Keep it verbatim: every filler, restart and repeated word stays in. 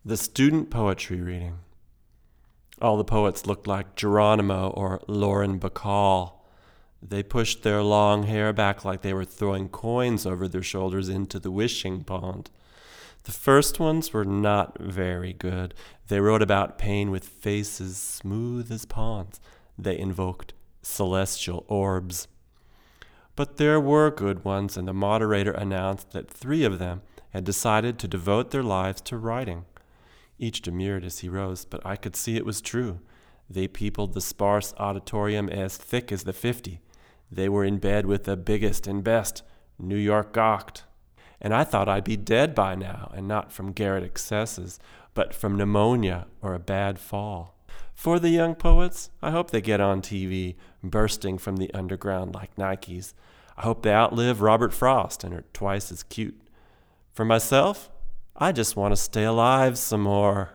The student poetry reading. All the poets looked like Geronimo or Lauren Bacall. They pushed their long hair back like they were throwing coins over their shoulders into the wishing pond. The first ones were not very good. They wrote about pain with faces smooth as ponds. They invoked celestial orbs. But there were good ones, and the moderator announced that three of them had decided to devote their lives to writing. Each demurred as he rose, but I could see it was true. They peopled the sparse auditorium as thick as the fifty. They were in bed with the biggest and best, New York gawked. And I thought I'd be dead by now, and not from garret excesses, but from pneumonia or a bad fall. For the young poets, I hope they get on T V, bursting from the underground like Nikes. I hope they outlive Robert Frost and are twice as cute. For myself, I just want to stay alive some more.